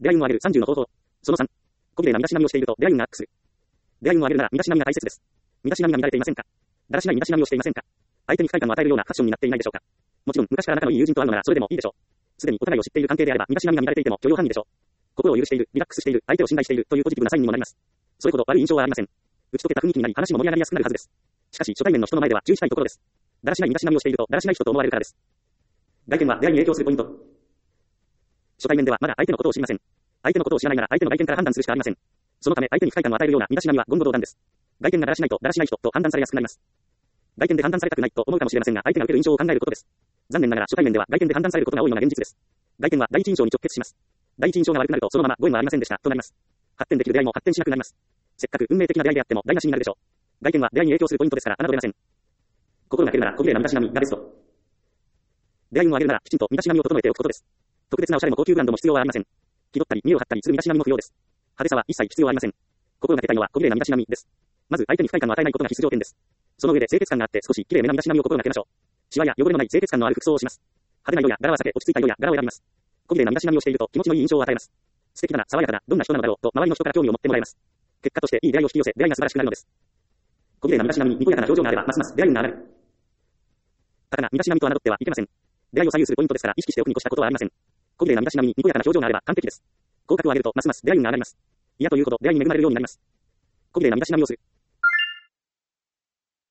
出会い運を上げる30の方法。その3。小綺麗な身だしなみをしていると出会い運がアップする。出会い運を上げるなら身だしなみが大切です。身だしなみが乱れていませんか？だらしない身だしなみをしていませんか？相手に不快感を与えるようなファッションになっていないでしょうか？もちろん昔から仲のいい友人と会うのならそれでもいいでしょう。すでにお互いを知っている関係であれば身だしなみが乱れていても許容範囲でしょう。心を許している、リラックスしている、相手を信頼しているというポジティブなサインにもなります。それほど悪い印象はありません。打ち解けた雰囲気になり話も盛り上がりやすくなるはずです。しかし初対面の人の前では注意したいところです。だらしない身だしなみをしているとだらしない人と思われるからです。外見は出会いに影響するポイント。初対面ではまだ相手のことを知りません。相手のことを知らないなら相手の外見から判断するしかありません。そのため相手に不快感を与えるような身だしなみは言語道断です。外見がだらしないとだらしない人と判断されやすくなります。外見で判断されたくないと思うかもしれませんが相手が受ける印象を考えることです。残念ながら初対面では外見で判断されることが多いのが現実です。外見は第一印象に直結します。第一印象が悪くなるとそのままご縁はありませんでしたとなります。発展できる出会いも発展しなくなります。せっかく運命的な出会いであっても台無しになるでしょう。外見は出会いに影響するポイントですから侮れません。心がけるなら小綺麗な身だしなみがベスト。出会い運を上げるならきちんと身だしなみを整えておくことです。特別なおしゃれも高級ブランドも必要はありません。気取ったり見栄を張ったりする身だしなみも不要です。派手さは一切必要ありません。心がけたいのは小綺麗な身だしなみです。まず相手に不快感を与えないことが必須条件です。その上で清潔感があって少し綺麗めな身だしなみを心がけましょう。シワや汚れのない清潔感のある服装をします。派手な色や柄は避け落ち着いた色や柄を選びます。小綺麗な身だしなみをしていると気持ちのいい印象を与えます。素敵だな、爽やかな、どんな人なのだろうと周りの人から興味を持ってもらえます。結果としていい出会いを引き寄せ、出会いが素晴らしくなるのです。小綺麗な身だしなみににこやかな表情があればますます出会い運が上がる。ただ身だしなみと侮ってはいけません。出会いを左右するポイントですから意識しておくに越したことはありません。小綺麗な身だしなみににこやかな表情があれば完璧です。口角を上げるとますます出会い運が上がります。嫌というほど出会いに恵まれるようになります。小綺麗な身だしなみをする。